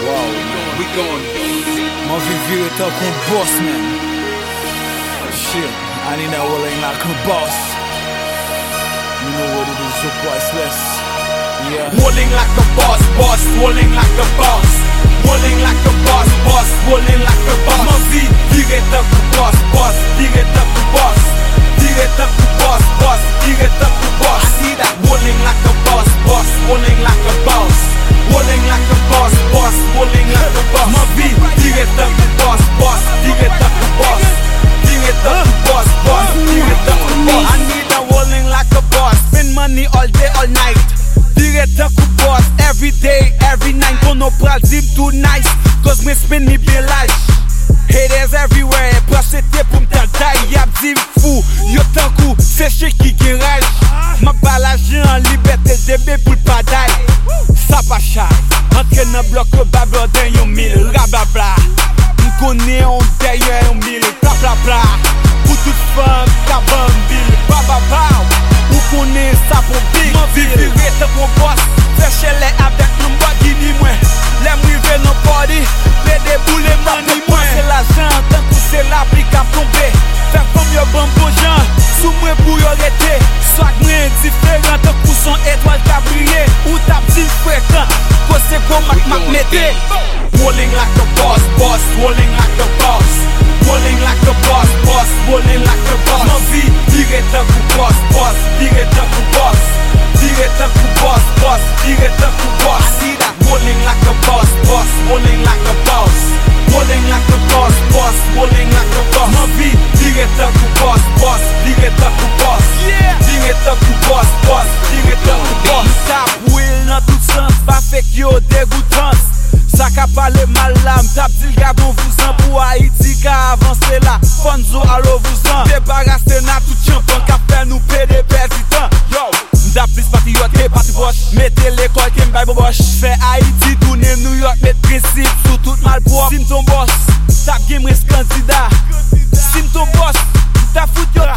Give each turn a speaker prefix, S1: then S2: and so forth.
S1: Wow, we going. My view it up on boss, man. Shit, I need that rolling like a boss. You know what it is, so priceless. Yeah.
S2: Rolling like a boss, rolling like a boss. Rolling like a boss, rolling like a boss. Ma vie, direct up to boss, direct up to boss. Direct up to boss, direct up to boss. I see that rolling like a boss, rolling like a boss. Rolling like a boss, rolling like a boss. Ma vie, direct up to boss, direct up to boss. Direct up to boss, direct up to boss. I need that rolling like a boss. Spend money all day, all night. Direct up to boss, every day, every night. Kono pral dim too nice, cause me spend me be life. Haters everywhere, prosete pou m'tan tay. Yap dim fou, yo tankou, se che ki gen raj. Ma balaje en liberté, debe pou l'paday. Sa pa chay, entre nan blok bablo den yon mil, rababla. M'kone yon derrière yon mil, bla bla bla. Pou tout femme, kaban bil, bababa. Ou kone sa pou big, vivi rete pou boss. Feche le avec Lamborghini mwen. Le mwive nan body, pede boule mani mwen. C'est l'argent, tant que c'est l'applique à tomber. Fait comme yo bambo jan, sous mwen pou yo rete. Soit mwen différent, tant que son étoile ka briller. Ou tap di fréquent, cause c'est comme mak mette. Rolling like a boss, rolling like a boss. Rolling like a boss, rolling like a boss. Ma vie, direct up to boss, direct up to boss. Direct up to boss, direct up to boss. I see that rolling like a boss, rolling like a boss. Rolling like a boss, rolling like a boss. Ma vie, direct up to boss, direct up to boss. Direct up to boss, direct up to boss. Tap will dans tout sens, pas fait que yo dégoûtant. Ça ka pale mal là, m'tap di l'gabon vous en pour Haïti ka avancer là. Fonzo allo vous en, débarrasser na tout champion ka fait nous pédé perditant. Yo, m'tap plus patriote, parti boche, mettez l'école qui m'baye boche. Fait Haïti tourner New York, mettre principe sous tout mal propre. Sim ton boss, tap game reste candidat. Sim ton boss, ta fout yo